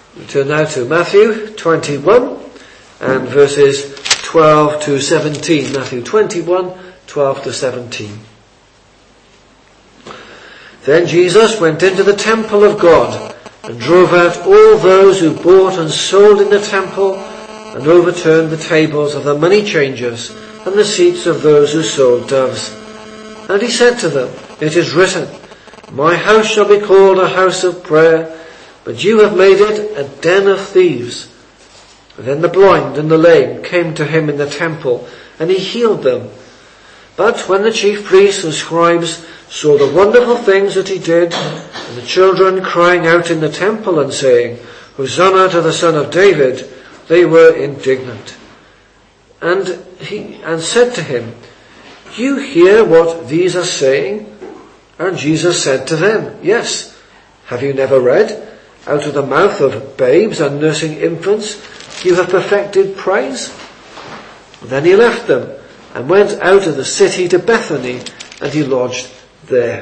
We turn now to Matthew 21 and verses 12 to 17. Matthew 21, 12 to 17. Then Jesus went into the temple of God and drove out all those who bought and sold in the temple, and overturned the tables of the money changers and the seats of those who sold doves. And he said to them, "It is written, my house shall be called a house of prayer, but you have made it a den of thieves." And then the blind and the lame came to him in the temple, and he healed them. But when the chief priests and scribes saw the wonderful things that he did, and the children crying out in the temple and saying, "Hosanna to the Son of David," they were indignant. And said to him, "You hear what these are saying?" And Jesus said to them, "Yes. Have you never read, out of the mouth of babes and nursing infants, you have perfected praise?" Then he left them and went out of the city to Bethany, and he lodged there.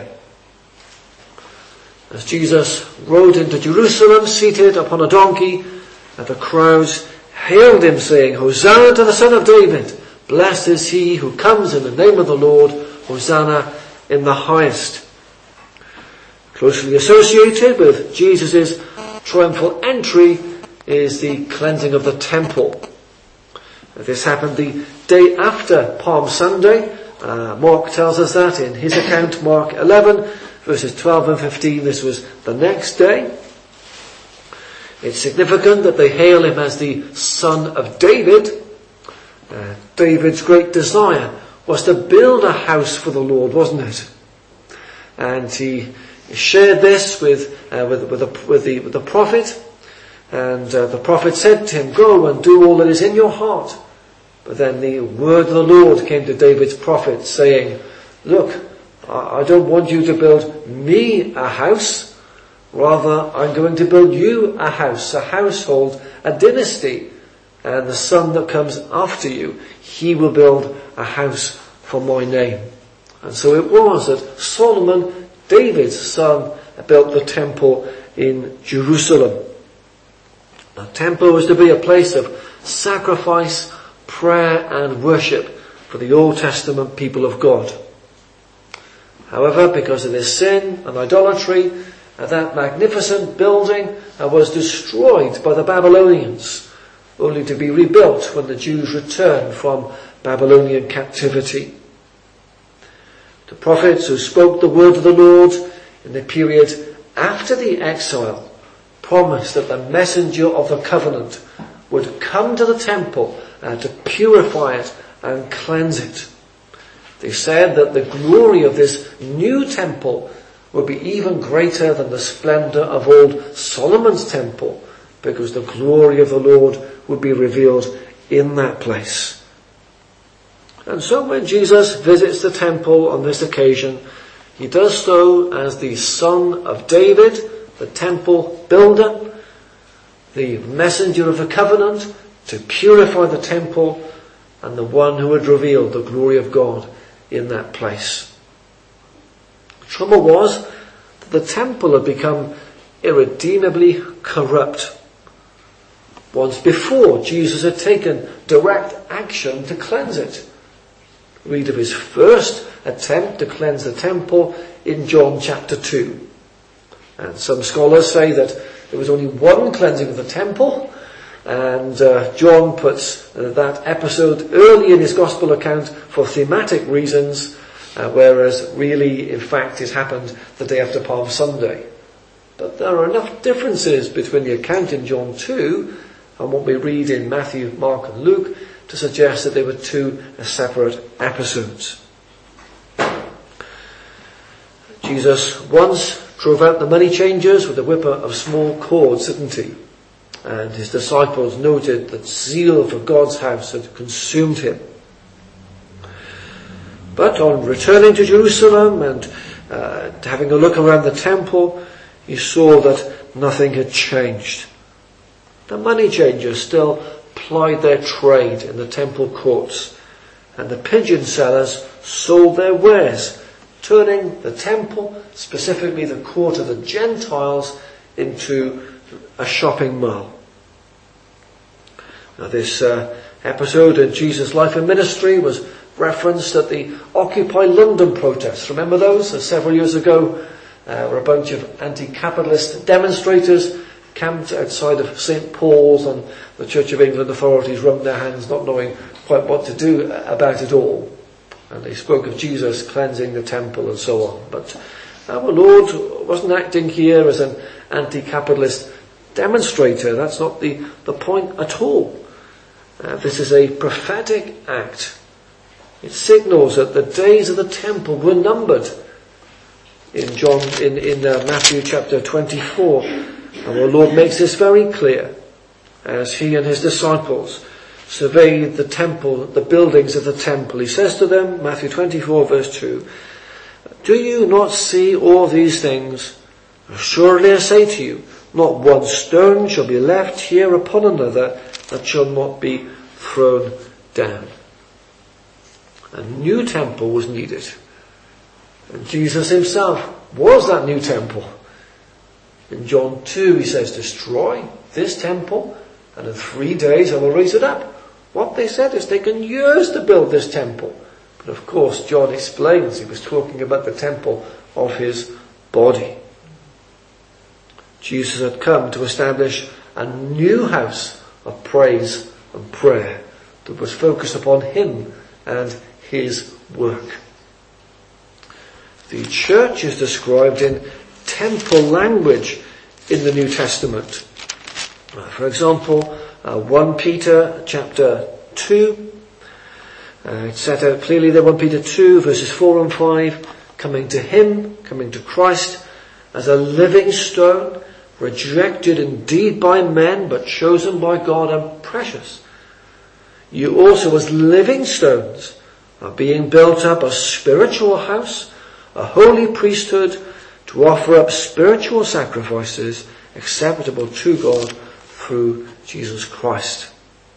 As Jesus rode into Jerusalem, seated upon a donkey, and the crowds hailed him, saying, "Hosanna to the Son of David! Blessed is he who comes in the name of the Lord! Hosanna in the highest." Closely associated with Jesus' triumphal entry is the cleansing of the temple. This happened the day after Palm Sunday. Mark tells us that in his account, Mark 11, verses 12 and 15. This was the next day. It's significant that they hail him as the Son of David. David's great desire was to build a house for the Lord, wasn't it? And he shared this with the prophet. And the prophet said to him, "Go and do all that is in your heart." But then the word of the Lord came to David's prophet, saying, "Look, I don't want you to build me a house. Rather, I'm going to build you a house, a household, a dynasty. And the son that comes after you, he will build a house for my name." And so it was that Solomon, David's son, built the temple in Jerusalem. The temple was to be a place of sacrifice, prayer and worship for the Old Testament people of God. However, because of their sin and idolatry, that magnificent building was destroyed by the Babylonians, only to be rebuilt when the Jews returned from Babylonian captivity. The prophets who spoke the word of the Lord in the period after the exile promised that the messenger of the covenant would come to the temple to purify it and cleanse it. They said that the glory of this new temple would be even greater than the splendor of old Solomon's temple, because the glory of the Lord would be revealed in that place. And so when Jesus visits the temple on this occasion, he does so as the Son of David, the temple builder, the messenger of the covenant to purify the temple, and the one who had revealed the glory of God in that place. The trouble was that the temple had become irredeemably corrupt. Once before, Jesus had taken direct action to cleanse it. Read of his first attempt to cleanse the temple in John chapter 2. And some scholars say that there was only one cleansing of the temple, and John puts that episode early in his gospel account for thematic reasons, whereas really, in fact, it happened the day after Palm Sunday. But there are enough differences between the account in John 2 and what we read in Matthew, Mark and Luke to suggest that they were two separate episodes. Jesus once drove out the money changers with a whip of small cords, didn't he? And his disciples noted that zeal for God's house had consumed him. But on returning to Jerusalem and having a look around the temple, he saw that nothing had changed. The money changers still plied their trade in the temple courts, and the pigeon sellers sold their wares, turning the temple, specifically the court of the Gentiles, into a shopping mall. Now this episode in Jesus' life and ministry was referenced at the Occupy London protests. Remember those? Several years ago, where a bunch of anti-capitalist demonstrators camped outside of St. Paul's, and the Church of England authorities wrung their hands, not knowing quite what to do about it all. And they spoke of Jesus cleansing the temple and so on. But our Lord wasn't acting here as an anti-capitalist demonstrator. That's not the point at all. This is a prophetic act. It signals that the days of the temple were numbered. In Matthew chapter 24, our Lord makes this very clear as he and his disciples surveyed the temple, the buildings of the temple. He says to them, Matthew 24 verse 2, "Do you not see all these things? Surely I say to you, not one stone shall be left here upon another that shall not be thrown down." A new temple was needed. And Jesus himself was that new temple. In John 2 he says, "Destroy this temple, and in 3 days I will raise it up." What they said is taken years to build this temple. But of course John explains he was talking about the temple of his body. Jesus had come to establish a new house of praise and prayer that was focused upon him and his work. The church is described in temple language in the New Testament. For example, 1 Peter chapter 2, it's set out clearly there, 1 Peter 2 verses 4 and 5, coming to him, coming to Christ as a living stone, rejected indeed by men, but chosen by God and precious. You also as living stones are being built up a spiritual house, a holy priesthood, to offer up spiritual sacrifices acceptable to God through Jesus Christ.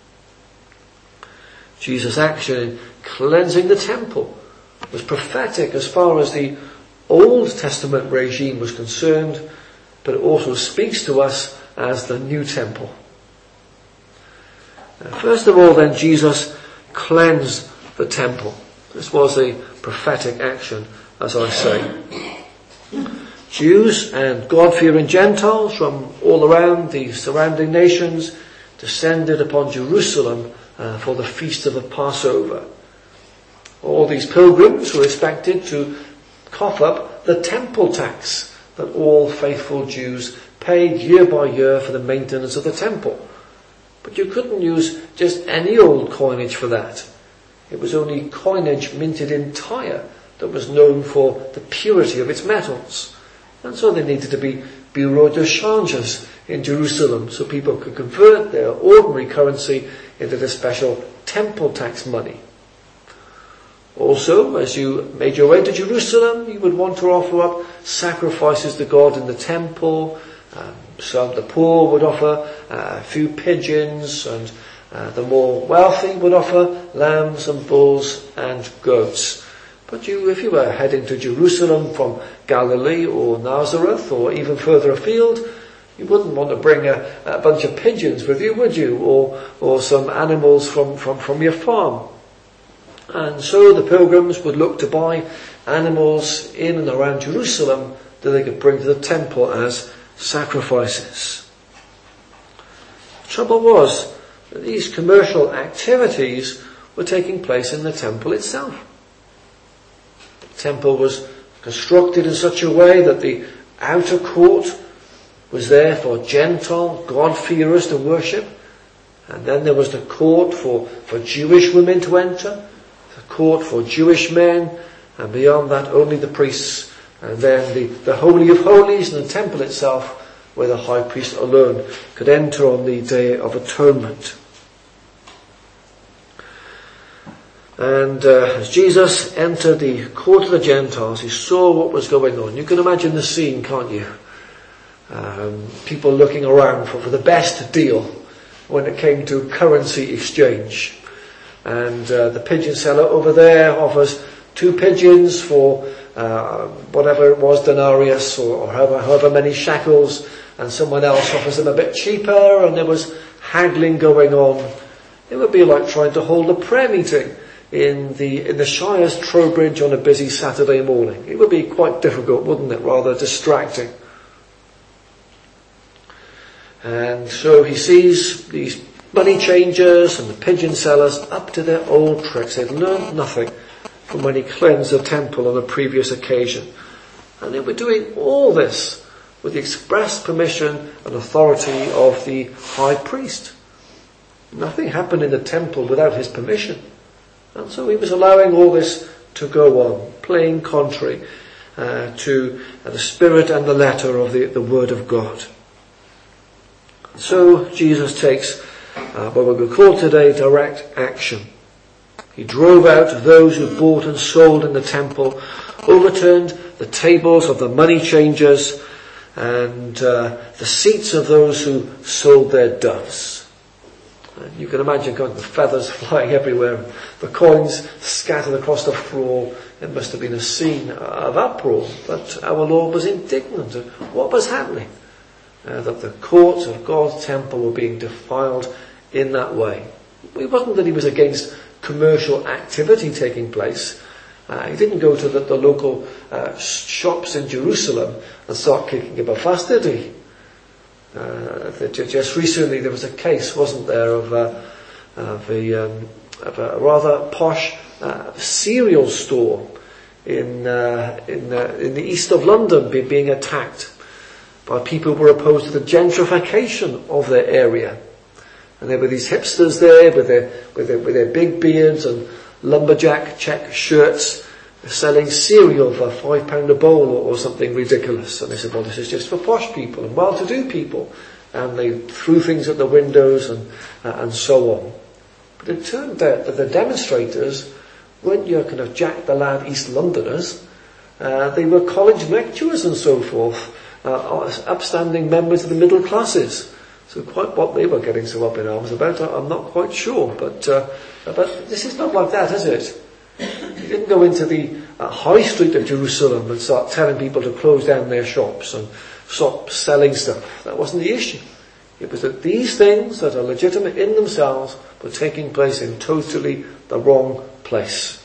Jesus' action in cleansing the temple was prophetic as far as the Old Testament regime was concerned, but it also speaks to us as the new temple. First of all then, Jesus cleansed the temple. This was a prophetic action, as I say. Jews and God-fearing Gentiles from all around the surrounding nations descended upon Jerusalem for the feast of the Passover. All these pilgrims were expected to cough up the temple tax that all faithful Jews paid year by year for the maintenance of the temple. But you couldn't use just any old coinage for that. It was only coinage minted in Tyre that was known for the purity of its metals. And so there needed to be bureau de changes in Jerusalem so people could convert their ordinary currency into the special temple tax money. Also, as you made your way to Jerusalem, you would want to offer up sacrifices to God in the temple. Some, the poor would offer a few pigeons, and the more wealthy would offer lambs and bulls and goats. But if you were heading to Jerusalem from Galilee or Nazareth or even further afield, you wouldn't want to bring a bunch of pigeons with you, would you? Or some animals from your farm. And so the pilgrims would look to buy animals in and around Jerusalem that they could bring to the temple as sacrifices. The trouble was that these commercial activities were taking place in the temple itself. The temple was constructed in such a way that the outer court was there for Gentile God-fearers to worship, and then there was the court for Jewish women to enter, the court for Jewish men, and beyond that only the priests, and then the Holy of Holies and the temple itself, where the high priest alone could enter on the Day of Atonement. And as Jesus entered the court of the Gentiles, he saw what was going on. You can imagine the scene, can't you? People looking around for the best deal when it came to currency exchange. And the pigeon seller over there offers 2 pigeons for whatever it was, denarius or however many shekels. and someone else offers them a bit cheaper, and there was haggling going on. It would be like trying to hold a prayer meeting in the Shire's Trowbridge on a busy Saturday morning. It would be quite difficult, wouldn't it? Rather distracting. And so he sees these money changers and the pigeon sellers up to their old tricks. They'd learned nothing from when he cleansed the temple on a previous occasion. And they were doing all this with the express permission and authority of the high priest. Nothing happened in the temple without his permission. And so he was allowing all this to go on, playing contrary to the spirit and the letter of the Word of God. So Jesus takes what we would call today direct action. He drove out those who bought and sold in the temple, overturned the tables of the money changers, and the seats of those who sold their doves. And you can imagine the feathers flying everywhere, the coins scattered across the floor. It must have been a scene of uproar, but our Lord was indignant at what was happening. That the courts of God's temple were being defiled in that way. It wasn't that he was against commercial activity taking place. He didn't go to the local shops in Jerusalem and start kicking up a fuss, did he? Just recently there was a case, wasn't there, of a rather posh cereal store in the east of London being attacked by people who were opposed to the gentrification of their area. And there were these hipsters there with their big beards and lumberjack check shirts, selling cereal for £5 a bowl or something ridiculous. And they said, well, this is just for posh people and well-to-do people. And they threw things at the windows and so on. But it turned out that the demonstrators weren't your kind of Jack the Lad East Londoners. They were college lecturers and so forth, upstanding members of the middle classes. So quite what they were getting so up in arms about, I'm not quite sure. But this is not like that, is it? He didn't go into the high street of Jerusalem and start telling people to close down their shops and stop selling stuff. That wasn't the issue. It was that these things that are legitimate in themselves were taking place in totally the wrong place.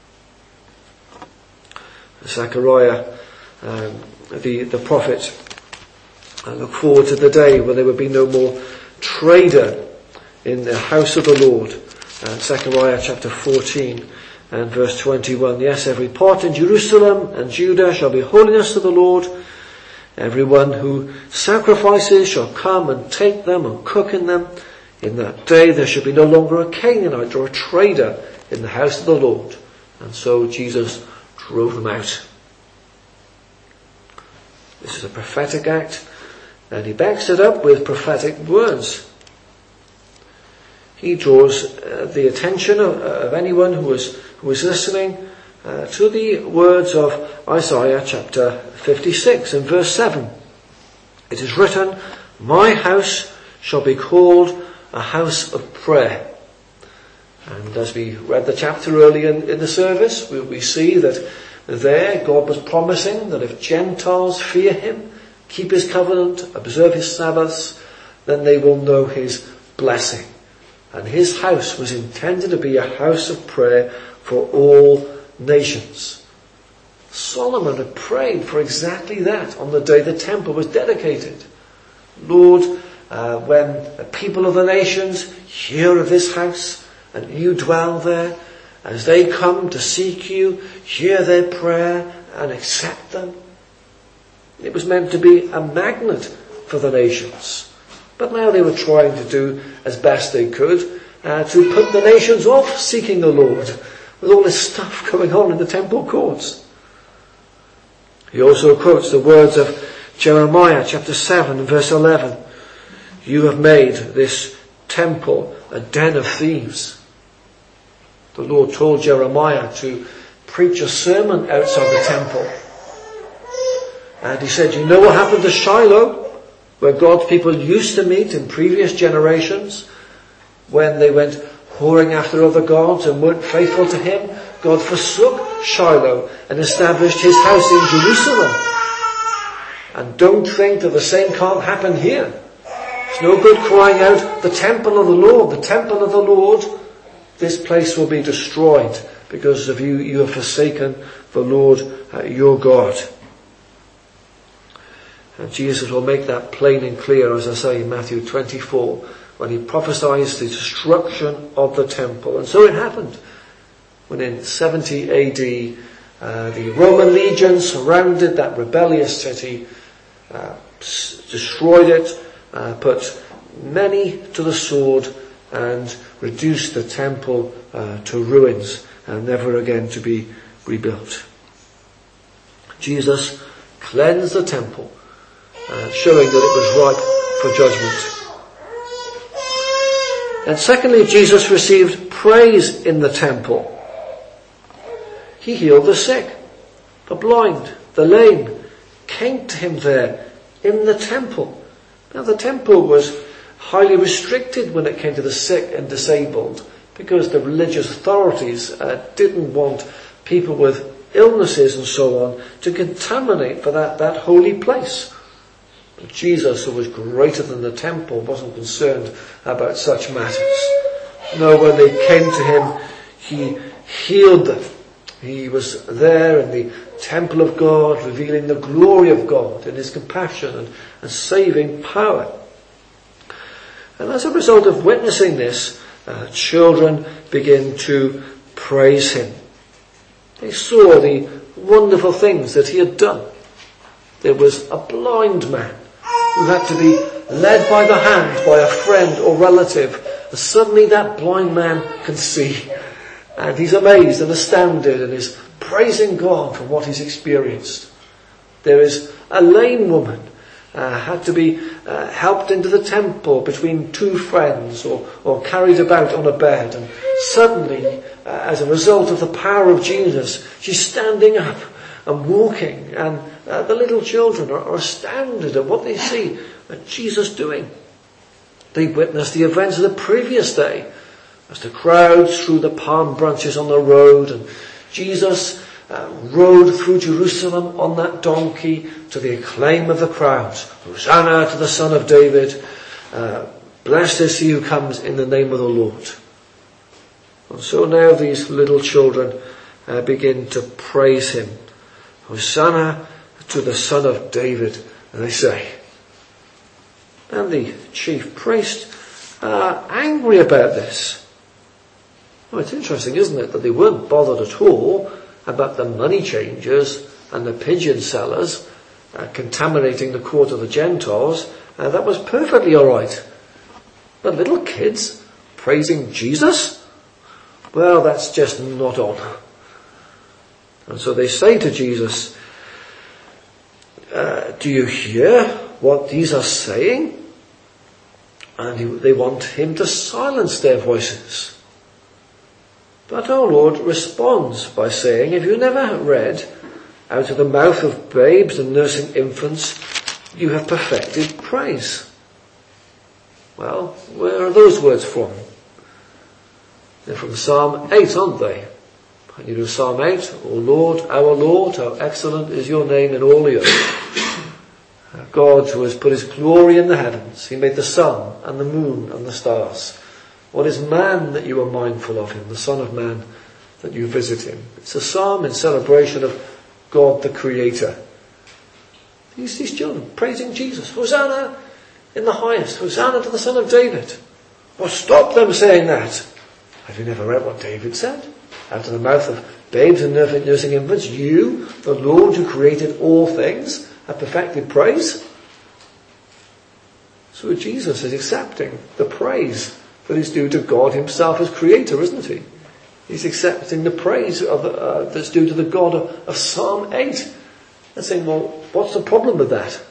Zechariah, the prophet, look forward to the day when there would be no more trader in the house of the Lord. Zechariah chapter 14 and verse 21. Yes, every pot in Jerusalem and Judah shall be holiness to the Lord. Everyone who sacrifices shall come and take them and cook in them. In that day there shall be no longer a Canaanite or a trader in the house of the Lord. And so Jesus drove them out. This is a prophetic act, and he backs it up with prophetic words. He draws the attention of anyone who is listening to the words of Isaiah chapter 56 and verse 7. It is written, "My house shall be called a house of prayer." And as we read the chapter earlier in the service, we see that there God was promising that if Gentiles fear him, keep his covenant, observe his Sabbaths, then they will know his blessing. And his house was intended to be a house of prayer for all nations. Solomon had prayed for exactly that on the day the temple was dedicated. Lord, when the people of the nations hear of this house and you dwell there, as they come to seek you, hear their prayer and accept them. It was meant to be a magnet for the nations. But now they were trying to do as best they could to put the nations off seeking the Lord with all this stuff going on in the temple courts. He also quotes the words of Jeremiah chapter 7 and verse 11. You have made this temple a den of thieves. The Lord told Jeremiah to preach a sermon outside the temple. And he said, you know what happened to Shiloh, where God's people used to meet in previous generations, when they went whoring after other gods and weren't faithful to him? God forsook Shiloh and established his house in Jerusalem. And don't think that the same can't happen here. It's no good crying out, the temple of the Lord, the temple of the Lord. This place will be destroyed because of you. You have forsaken the Lord your God. And Jesus will make that plain and clear, as I say, in Matthew 24, when he prophesies the destruction of the temple. And so it happened. When in 70 AD, the Roman legion surrounded that rebellious city, destroyed it, put many to the sword, and reduced the temple to ruins, and never again to be rebuilt. Jesus cleansed the temple, showing that it was ripe for judgment. And secondly, Jesus received praise in the temple. He healed the sick, the blind, the lame, came to him there in the temple. Now the temple was highly restricted when it came to the sick and disabled, because the religious authorities didn't want people with illnesses and so on to contaminate for that holy place. But Jesus, who was greater than the temple, wasn't concerned about such matters. No, when they came to him, he healed them. He was there in the temple of God, revealing the glory of God in his compassion and saving power. And as a result of witnessing this, children begin to praise him. They saw the wonderful things that he had done. There was a blind man who had to be led by the hand by a friend or relative. And suddenly that blind man can see. And he's amazed and astounded and is praising God for what he's experienced. There is a lame woman had to be helped into the temple between two friends or carried about on a bed. And suddenly, as a result of the power of Jesus, she's standing up and walking. And the little children are astounded at what they see Jesus doing. They witness the events of the previous day, as the crowds threw the palm branches on the road, and Jesus rode through Jerusalem on that donkey to the acclaim of the crowds. Hosanna to the Son of David. Blessed is he who comes in the name of the Lord. And so now these little children begin to praise him. Hosanna to the Son of David, they say. And the chief priest are angry about this. Well, it's interesting, isn't it, that they weren't bothered at all about the money changers and the pigeon sellers contaminating the court of the Gentiles. That was perfectly all right. But little kids praising Jesus? Well, that's just not on. And so they say to Jesus, do you hear what these are saying? And they want him to silence their voices. But our Lord responds by saying, have you never read, out of the mouth of babes and nursing infants, you have perfected praise? Well, where are those words from? They're from Psalm 8, aren't they? And you know Psalm 8, O Lord, how excellent is your name in all the earth. God, who has put his glory in the heavens, he made the sun and the moon and the stars. What is man that you are mindful of him, the Son of Man that you visit him? It's a psalm in celebration of God the Creator. These children praising Jesus. Hosanna in the highest. Hosanna to the Son of David. Well, stop them saying that. Have you never read what David said? Out of the mouth of babes and nursing infants, you, the Lord who created all things, have perfected praise. So Jesus is accepting the praise that is due to God himself as creator, isn't he? He's accepting the praise that's due to the God of Psalm 8. And saying, well, what's the problem with that?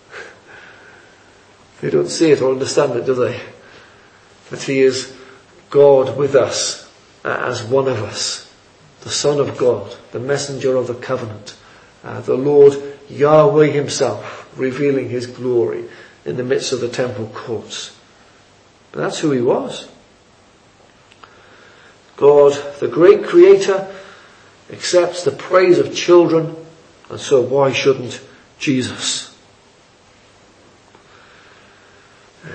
They don't see it or understand it, do they? That he is God with us, as one of us. The Son of God, the messenger of the covenant. The Lord Yahweh himself, revealing his glory in the midst of the temple courts. But that's who he was. God, the great creator, accepts the praise of children, and so why shouldn't Jesus?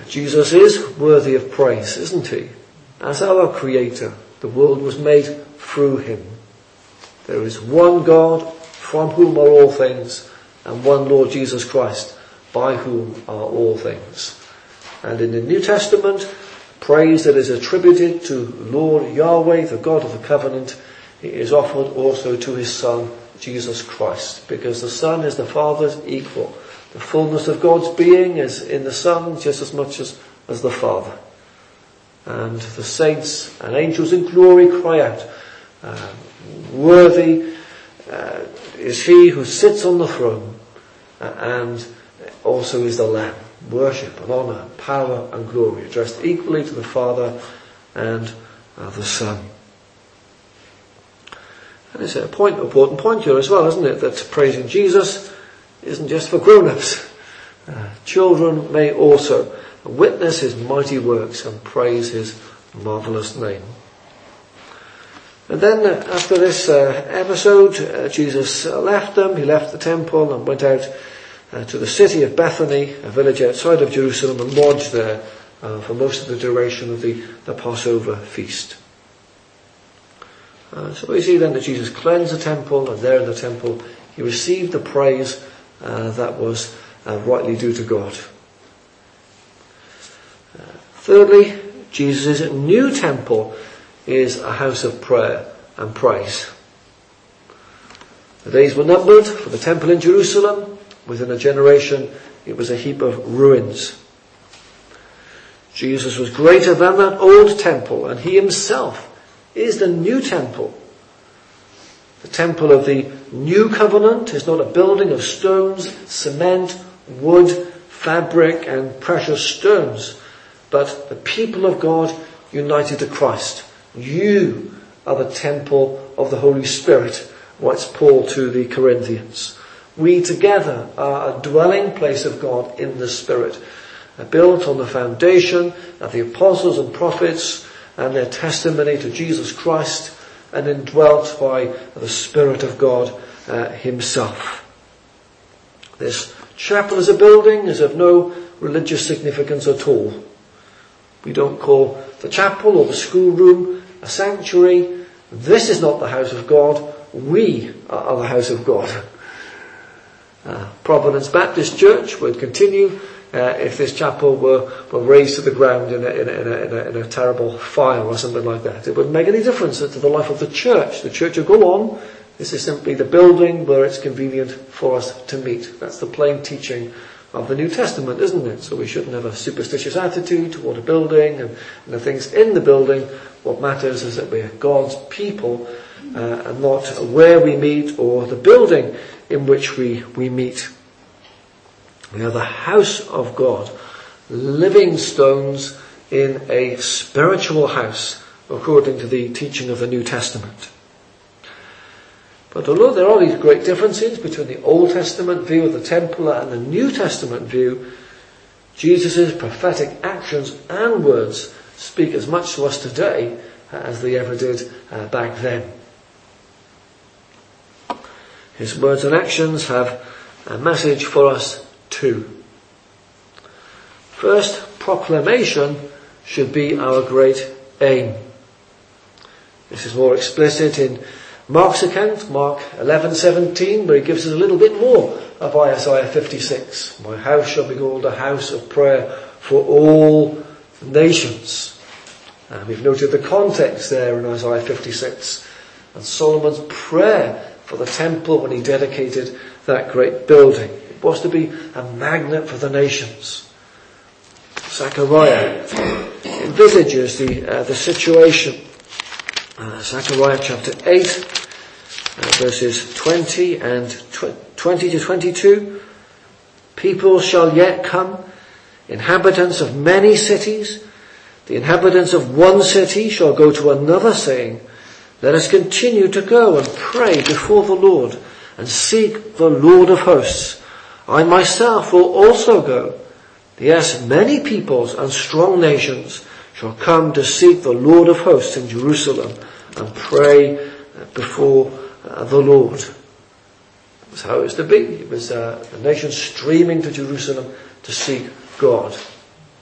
Jesus is worthy of praise, isn't he? As our Creator, the world was made through him. There is one God from whom are all things, and one Lord Jesus Christ, by whom are all things. And in the New Testament, praise that is attributed to Lord Yahweh, the God of the covenant, is offered also to his Son, Jesus Christ, because the Son is the Father's equal. The fullness of God's being is in the Son just as much as the Father. And the saints and angels in glory cry out, worthy is he who sits on the throne, and also is the Lamb. Worship and honour, power and glory addressed equally to the Father and the Son. And it's an important point here as well, isn't it? That praising Jesus isn't just for grown-ups. Children may also witness his mighty works and praise his marvellous name. And then after this episode, Jesus left them. He left the temple and went out to the city of Bethany, a village outside of Jerusalem, and lodged there for most of the duration of the Passover feast. So we see then that Jesus cleansed the temple, and there in the temple he received the praise that was rightly due to God. Thirdly, Jesus' new temple is a house of prayer and praise. The days were numbered for the temple in Jerusalem. Within a generation, it was a heap of ruins. Jesus was greater than that old temple, and he himself is the new temple. The temple of the new covenant is not a building of stones, cement, wood, fabric, and precious stones, but the people of God united to Christ. You are the temple of the Holy Spirit, writes Paul to the Corinthians. We together are a dwelling place of God in the Spirit, built on the foundation of the apostles and prophets and their testimony to Jesus Christ, and indwelt by the Spirit of God himself. This chapel as a building is of no religious significance at all. We don't call the chapel or the schoolroom a sanctuary. This is not the house of God. We are the house of God. Providence Baptist Church would continue if this chapel were razed to the ground in a terrible fire or something like that. It wouldn't make any difference to the life of the church. The church will go on. This is simply the building where it's convenient for us to meet. That's the plain teaching of the New Testament, isn't it? So we shouldn't have a superstitious attitude toward a building and the things in the building. What matters is that we're God's people and not where we meet or the building in which we meet. We are the house of God, living stones in a spiritual house, according to the teaching of the New Testament. But although there are these great differences between the Old Testament view of the temple and the New Testament view, Jesus' prophetic actions and words speak as much to us today as they ever did back then. His words and actions have a message for us too. First, proclamation should be our great aim. This is more explicit in Mark's account, Mark 11:17, where he gives us a little bit more of Isaiah 56. My house shall be called a house of prayer for all nations. We've noted the context there in Isaiah 56 and Solomon's prayer for the temple when he dedicated that great building. It was to be a magnet for the nations. Zechariah envisages the situation. Zechariah chapter 8, verses 20 to 22. People shall yet come, inhabitants of many cities. The inhabitants of one city shall go to another, saying, let us continue to go and pray before the Lord and seek the Lord of hosts. I myself will also go. Yes, many peoples and strong nations shall come to seek the Lord of hosts in Jerusalem and pray before the Lord. That's how it was to be. It was the nation streaming to Jerusalem to seek God.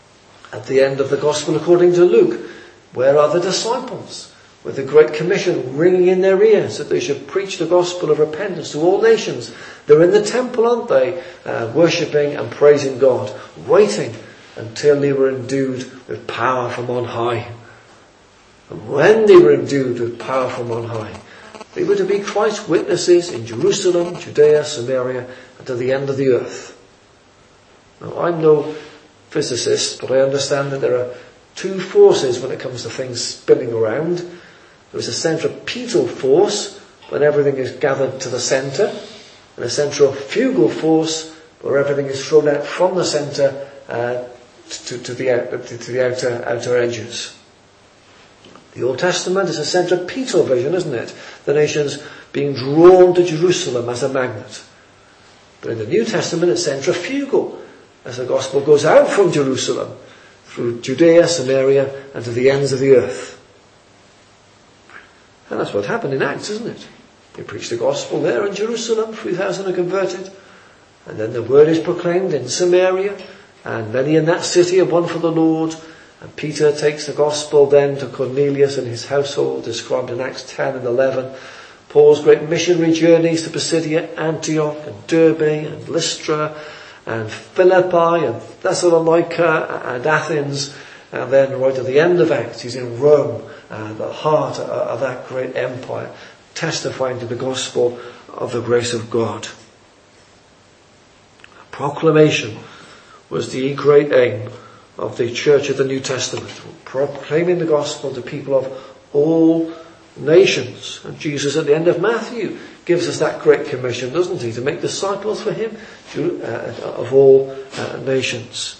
At the end of the Gospel according to Luke, where are the disciples? With the Great Commission ringing in their ears that they should preach the gospel of repentance to all nations. They're in the temple, aren't they? Worshipping and praising God, waiting until they were endued with power from on high. And when they were endued with power from on high, they were to be Christ's witnesses in Jerusalem, Judea, Samaria, and to the end of the earth. Now, I'm no physicist, but I understand that there are two forces when it comes to things spinning around. There's a centripetal force when everything is gathered to the centre, and a centrifugal force where everything is thrown out from the centre to the outer edges. The Old Testament is a centripetal vision, isn't it? The nations being drawn to Jerusalem as a magnet. But in the New Testament it's centrifugal, as the gospel goes out from Jerusalem through Judea, Samaria, and to the ends of the earth. And that's what happened in Acts, isn't it? They preached the gospel there in Jerusalem, 3,000 are converted. And then the word is proclaimed in Samaria, and many in that city have won for the Lord. And Peter takes the gospel then to Cornelius and his household, described in Acts 10 and 11. Paul's great missionary journeys to Pisidia, Antioch, and Derbe, and Lystra, and Philippi, and Thessalonica, and Athens. And then right at the end of Acts, he's in Rome, the heart of that great empire, testifying to the gospel of the grace of God. Proclamation was the great aim of the church of the New Testament, proclaiming the gospel to people of all nations. And Jesus at the end of Matthew gives us that great commission, doesn't he, to make disciples for him of all nations.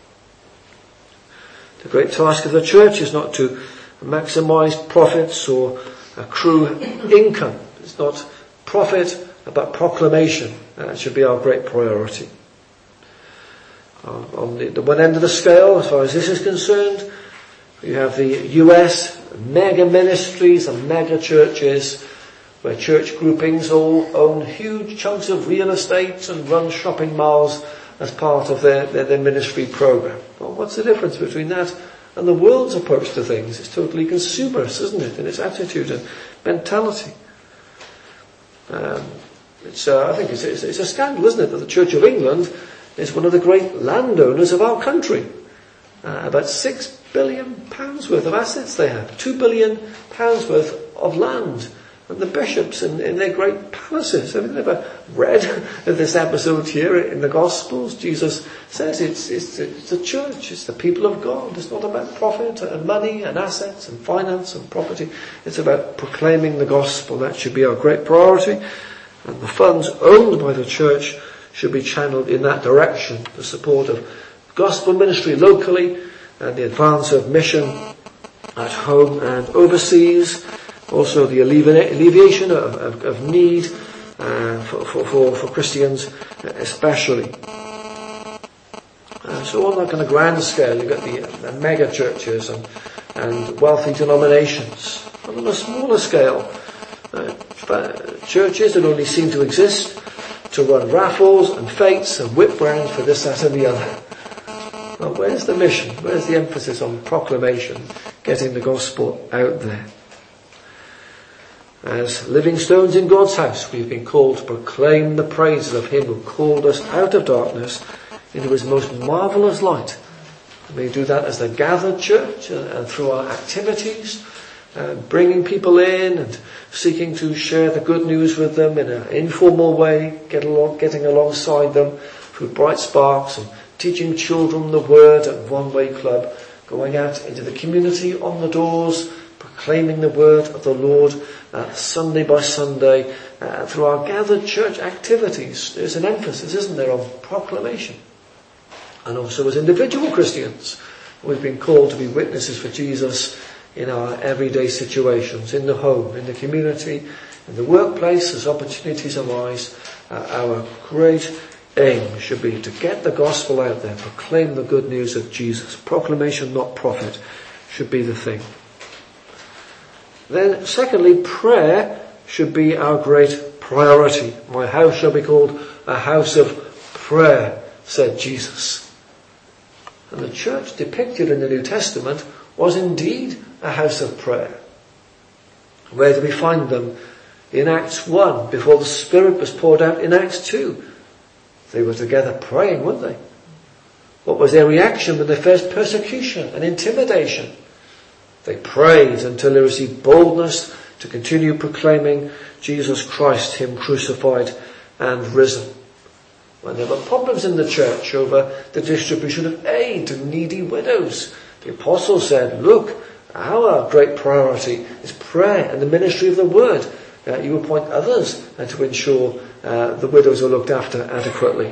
The great task of the church is not to maximize profits or accrue income. It's not profit, but proclamation. That should be our great priority. On the one end of the scale, as far as this is concerned, you have the US mega ministries and mega churches, where church groupings all own huge chunks of real estate and run shopping malls as part of their ministry program. Well, what's the difference between that and the world's approach to things? It's totally consumerist, isn't it, in its attitude and mentality. I think it's a scandal, isn't it, that the Church of England is one of the great landowners of our country. About £6 billion worth of assets they have, £2 billion worth of land. And the bishops in their great palaces. Have you ever read this episode here in the Gospels? Jesus says it's the church, it's the people of God. It's not about profit and money and assets and finance and property. It's about proclaiming the gospel. That should be our great priority. And the funds owned by the church should be channeled in that direction. The support of gospel ministry locally and the advance of mission at home and overseas. Also the alleviation of need for Christians especially. So on that kind of grand scale, you've got the mega churches and wealthy denominations. And on a smaller scale, churches that only seem to exist to run raffles and fetes and whip rounds for this, that and the other. Well, where's the mission? Where's the emphasis on proclamation, getting the gospel out there? As living stones in God's house, we've been called to proclaim the praises of him who called us out of darkness into his most marvellous light. We do that as the gathered church and through our activities, bringing people in and seeking to share the good news with them in an informal way, getting alongside them through Bright Sparks and teaching children the word at One Way Club, going out into the community on the doors, proclaiming the word of the Lord Sunday by Sunday through our gathered church activities. There's an emphasis, isn't there, on proclamation. And also as individual Christians, we've been called to be witnesses for Jesus in our everyday situations, in the home, in the community, in the workplace, as opportunities arise. Our great aim should be to get the gospel out there, proclaim the good news of Jesus. Proclamation, not profit, should be the thing. Then, secondly, prayer should be our great priority. My house shall be called a house of prayer, said Jesus. And the church depicted in the New Testament was indeed a house of prayer. Where do we find them? In Acts 1, before the Spirit was poured out in Acts 2. They were together praying, weren't they? What was their reaction when they faced persecution and intimidation? They prayed until they received boldness to continue proclaiming Jesus Christ, Him crucified and risen. When there were problems in the church over the distribution of aid to needy widows, the apostles said, look, our great priority is prayer and the ministry of the word. You appoint others to ensure the widows are looked after adequately.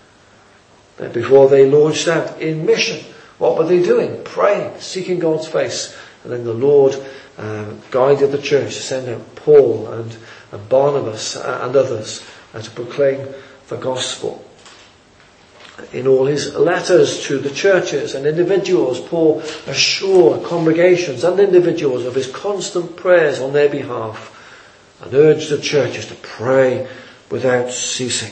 Before they launched out in mission, what were they doing? Praying, seeking God's face. And then the Lord guided the church to send out Paul and Barnabas and others to proclaim the gospel. In all his letters to the churches and individuals, Paul assured congregations and individuals of his constant prayers on their behalf and urged the churches to pray without ceasing.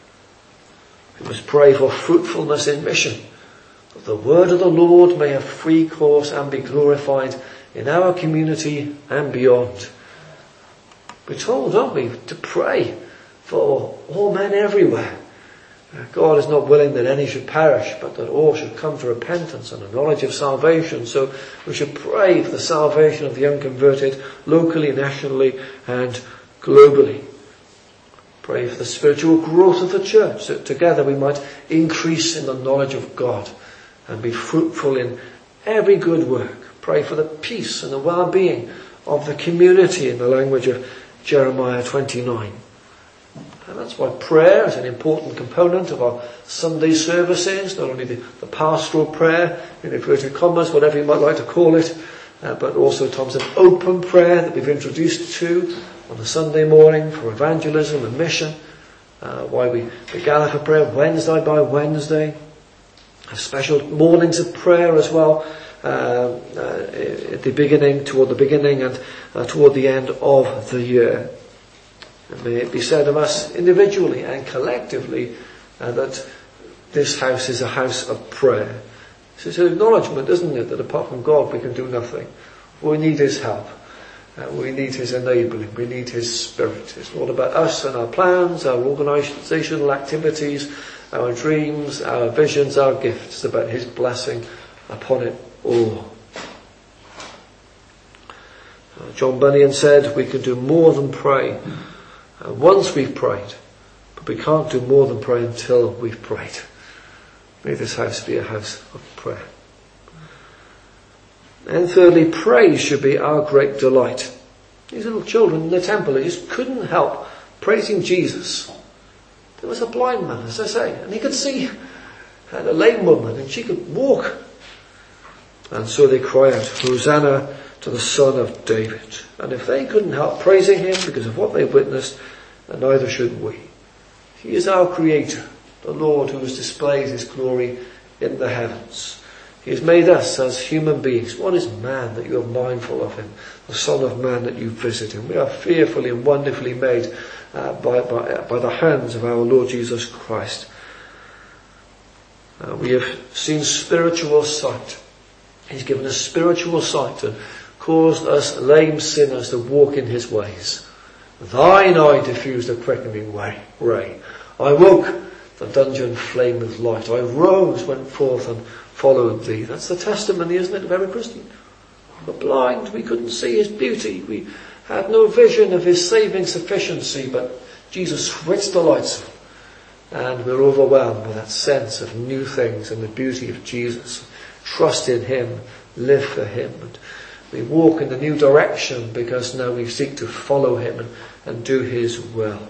We must pray for fruitfulness in mission, that the word of the Lord may have free course and be glorified in our community and beyond. We're told, aren't we, to pray for all men everywhere. God is not willing that any should perish, but that all should come to repentance and a knowledge of salvation. So we should pray for the salvation of the unconverted, locally, nationally, and globally. Pray for the spiritual growth of the church, that together we might increase in the knowledge of God and be fruitful in every good work. Pray for the peace and the well-being of the community, in the language of Jeremiah 29. And that's why prayer is an important component of our Sunday services, not only the pastoral prayer, in inverted commas, whatever you might like to call it, but also times of open prayer that we've introduced to on the Sunday morning for evangelism and mission, why we gather for prayer Wednesday by Wednesday, special mornings of prayer as well, at the beginning, toward the beginning and toward the end of the year. And may it be said of us individually and collectively that this house is a house of prayer. It's an acknowledgement, isn't it, that apart from God we can do nothing. We need His help. We need His enabling. We need His Spirit. It's not about us and our plans, our organisational activities, our dreams, our visions, our gifts. It's about His blessing upon it all. John Bunyan said we can do more than pray. Once we've prayed, but we can't do more than pray until we've prayed. May this house be a house of prayer. And thirdly, praise should be our great delight. These little children in the temple, they just couldn't help praising Jesus. There was a blind man, as I say, and he could see, and a lame woman, and she could walk. And so they cry out, Hosanna to the Son of David. And if they couldn't help praising Him because of what they witnessed, then neither should we. He is our Creator, the Lord who has displayed His glory in the heavens. He has made us as human beings. What is man that you are mindful of him? The Son of Man that you visit him. We are fearfully and wonderfully made by the hands of our Lord Jesus Christ. We have seen spiritual sight. He's given us spiritual sight and caused us lame sinners to walk in His ways. Thine eye diffused a quickening ray. I woke, the dungeon flamed with light. I rose, went forth and followed Thee. That's the testimony, isn't it, of every Christian? We were blind, we couldn't see His beauty. We had no vision of His saving sufficiency, but Jesus switched the lights on. And we're overwhelmed by that sense of new things and the beauty of Jesus. Trust in Him, live for Him. And we walk in the new direction because now we seek to follow Him and do His will.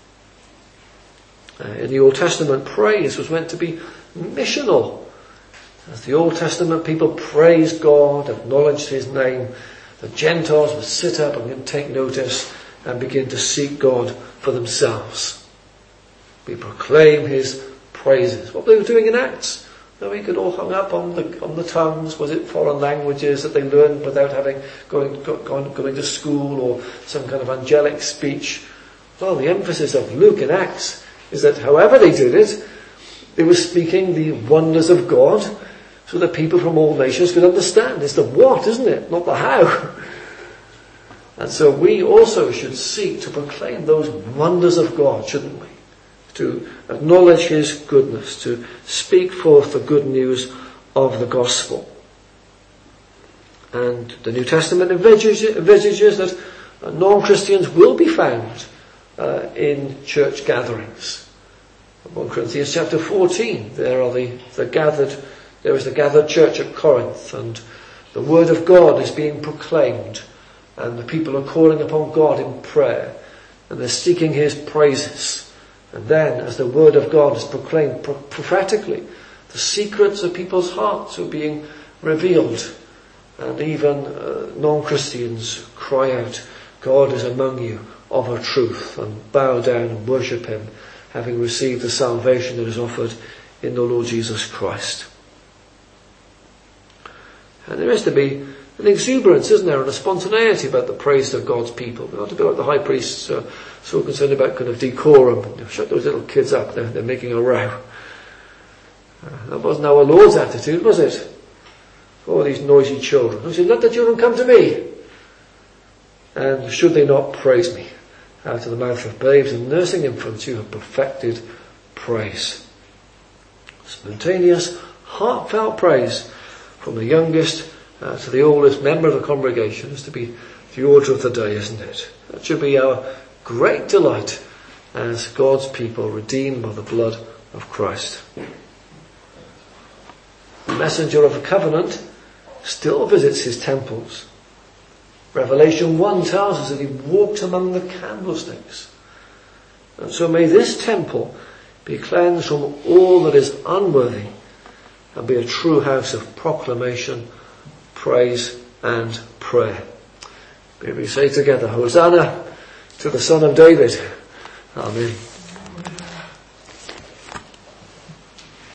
In the Old Testament, praise was meant to be missional. As the Old Testament people praised God, acknowledged His name, the Gentiles would sit up and take notice and begin to seek God for themselves. We proclaim His praises. What they were doing in Acts. We could all hung up on the tongues. Was it foreign languages that they learned without having going to school or some kind of angelic speech? Well, the emphasis of Luke in Acts is that however they did it, they were speaking the wonders of God so that people from all nations could understand. It's the what, isn't it? Not the how. And so we also should seek to proclaim those wonders of God, shouldn't we? To acknowledge his goodness, to speak forth the good news of the gospel. And the New Testament envisages that non-Christians will be found in church gatherings. 1 Corinthians chapter 14, there is the gathered church at Corinth, and the word of God is being proclaimed, and the people are calling upon God in prayer, and they're seeking his praises. And then, as the word of God is proclaimed prophetically, the secrets of people's hearts are being revealed, and even non-Christians cry out, God is among you of a truth, and bow down and worship him, having received the salvation that is offered in the Lord Jesus Christ. And there is to be an exuberance, isn't there, and a spontaneity about the praise of God's people. We ought to be like the high priests, so concerned about kind of decorum. Shut those little kids up, they're making a row. That wasn't our Lord's attitude, was it? Oh, these noisy children. He said, let the children come to me. And should they not praise me? Out of the mouth of babes and nursing infants you have perfected praise. Spontaneous, heartfelt praise from the youngest to the oldest member of the congregation is to be the order of the day, isn't it? That should be our great delight as God's people redeemed by the blood of Christ. The messenger of the covenant still visits his temples. Revelation 1 tells us that he walked among the candlesticks. And so may this temple be cleansed from all that is unworthy and be a true house of proclamation, praise and prayer. May we say together, Hosanna to the Son of David. Amen.